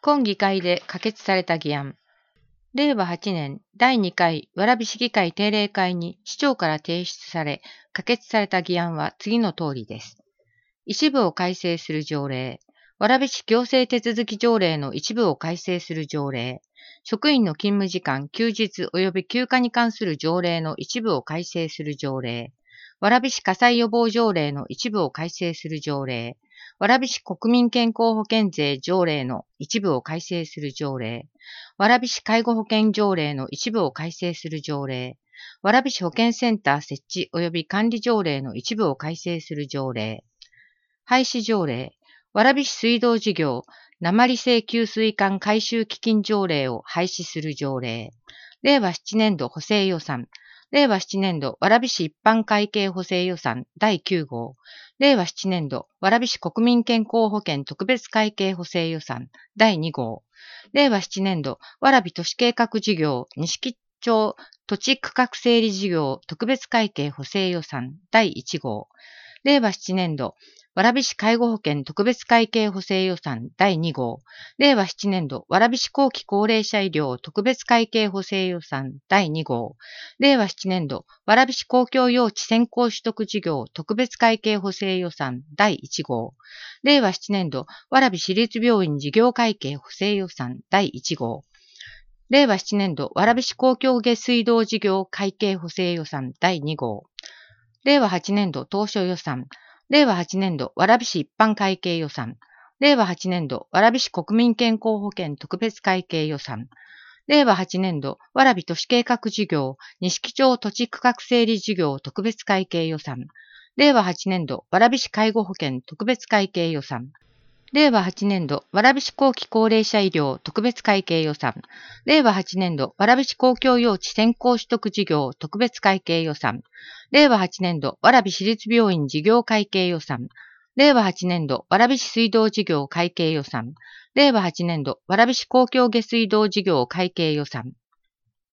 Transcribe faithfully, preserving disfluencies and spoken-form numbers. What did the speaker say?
今議会で可決された議案。れいわはちねんだいにかい蕨市議会定例会に市長から提出され、可決された議案は次の通りです。一部を改正する条例、蕨市行政手続き条例の一部を改正する条例、職員の勤務時間、休日及び休暇に関する条例の一部を改正する条例、蕨市火災予防条例の一部を改正する条例、蕨市国民健康保険税条例の一部を改正する条例、蕨市介護保険条例の一部を改正する条例、蕨市保健センター設置及び管理条例の一部を改正する条例、廃止条例、蕨市水道事業、鉛製給水管改修基金条例を廃止する条例、れいわななねんど補正予算、れいわななねんど蕨市一般会計補正予算だいきゅう号、れいわななねんど蕨市国民健康保険特別会計補正予算だいに号、れいわななねんど蕨都市計画事業錦町土地区画整理事業特別会計補正予算だいいち号、れいわななねんど蕨市介護保険特別会計補正予算だいに号、れいわななねんど蕨市後期高齢者医療特別会計補正予算だいに号、れいわななねんど蕨市公共用地先行取得事業特別会計補正予算だいいち号、れいわななねんど蕨市立病院事業会計補正予算だいいち号、れいわななねんど蕨市公共下水道事業会計補正予算だいに号、れいわはちねんど当初予算、れいわはちねんど蕨市一般会計予算、れいわはちねんど蕨市国民健康保険特別会計予算、れいわはちねんど蕨都市計画事業錦町土地区画整理事業特別会計予算、れいわはちねんど蕨市介護保険特別会計予算、れいわはちねんど蕨市後期高齢者医療特別会計予算、れいわはちねんど蕨市公共用地先行取得事業特別会計予算、れいわはちねんど蕨市立病院事業会計予算、れいわはちねんど蕨市水道事業会計予算、れいわはちねんど蕨市公共下水道事業会計予算、